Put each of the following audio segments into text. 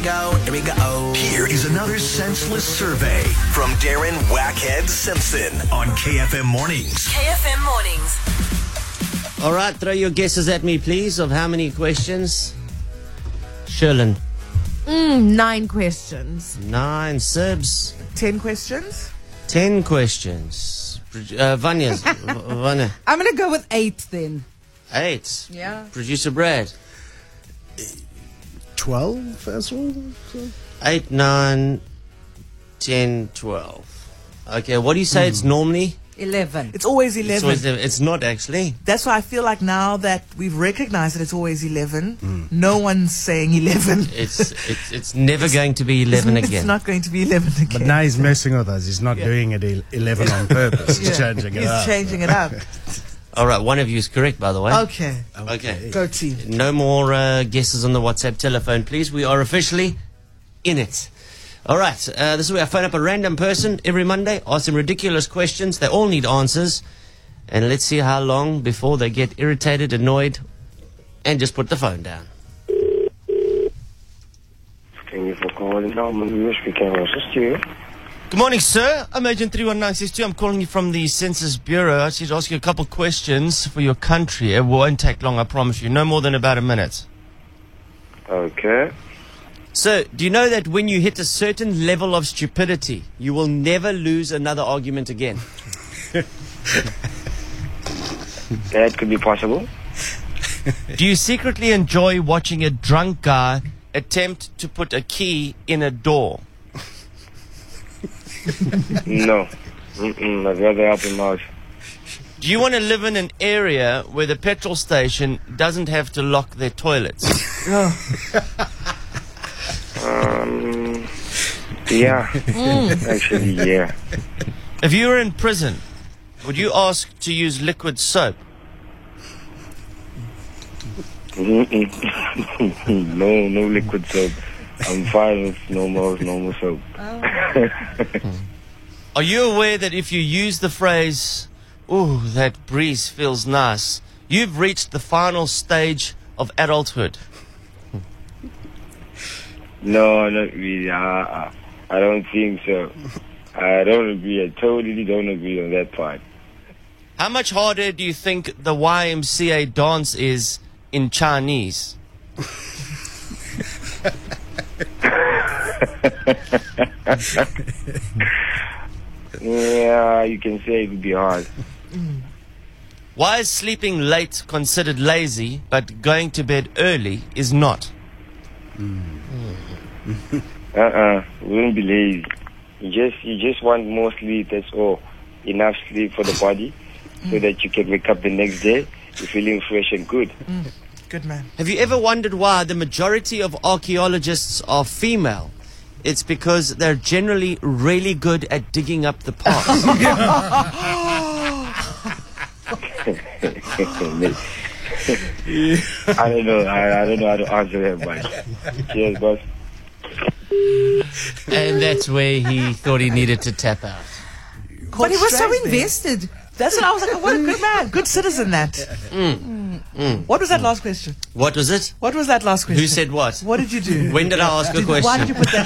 go, here we go. Here is another senseless survey from Darren Wackhead Simpson on KFM Mornings. KFM Mornings. All right, throw your guesses at me, please, of how many questions. Sherlyn. 9 questions. 9. Sibs. 10 questions? 10 questions. Vanya. I'm going to go with 8 then. 8. Yeah. Producer Brad. 12 as well. 8, 9, 10, 12. Okay, what do you say it's normally? 11. It's always 11. It's not actually. That's why I feel like now that we've recognized that it's always 11, no one's saying 11. It's never going to be 11 again. It's not going to be 11 again. But now he's messing with us. He's not doing it 11 on purpose. He's changing it up. He's changing it up. All right, one of you is correct, by the way. Okay. Okay. Go team. No more guesses on the WhatsApp telephone, please. We are officially in it. All right, this is where I phone up a random person every Monday, ask them ridiculous questions. They all need answers. And let's see how long before they get irritated, annoyed, and just put the phone down. Thank you for calling. I'm speaking. Assist you. Good morning, sir. I'm Agent 31962. I'm calling you from the Census Bureau. I just need to ask you a couple questions for your country. It won't take long, I promise you. No more than about a minute. Okay. So, do you know that when you hit a certain level of stupidity, you will never lose another argument again? That could be possible. Do you secretly enjoy watching a drunk guy attempt to put a key in a door? No. I'd rather help him out. Do you want to live in an area where the petrol station doesn't have to lock their toilets? Yeah. Actually, yeah. If you were in prison, would you ask to use liquid soap? No liquid soap. I'm fine with normal soap. Are you aware that if you use the phrase, "Ooh, that breeze feels nice," you've reached the final stage of adulthood? No, not really. I don't think so. I don't agree. I totally don't agree on that part. How much harder do you think the YMCA dance is in Chinese? Yeah, you can say it would be hard. Why is sleeping late considered lazy, but going to bed early is not? Wouldn't be lazy. You just want more sleep, that's all. Enough sleep for the body so that you can wake up the next day, you're feeling fresh and good. Good man. Have you ever wondered why the majority of archaeologists are female? It's because they're generally really good at digging up the past. I don't know how to answer that, but cheers, boss. And that's where he thought he needed to tap out. But he was so Strange, man. invested. That's what I was like, what a good man. Good citizen, that. What was that last question? What was it? What was that last question? Who said what? What did you do? When did I ask a question? Why did you put that?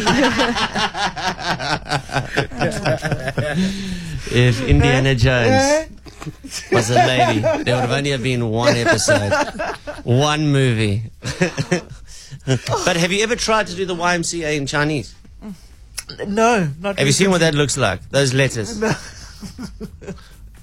If Indiana Jones was a lady, there would have only been one episode, one movie. But have you ever tried to do the YMCA in Chinese? No, not. Have you seen what that looks like? Those letters. No.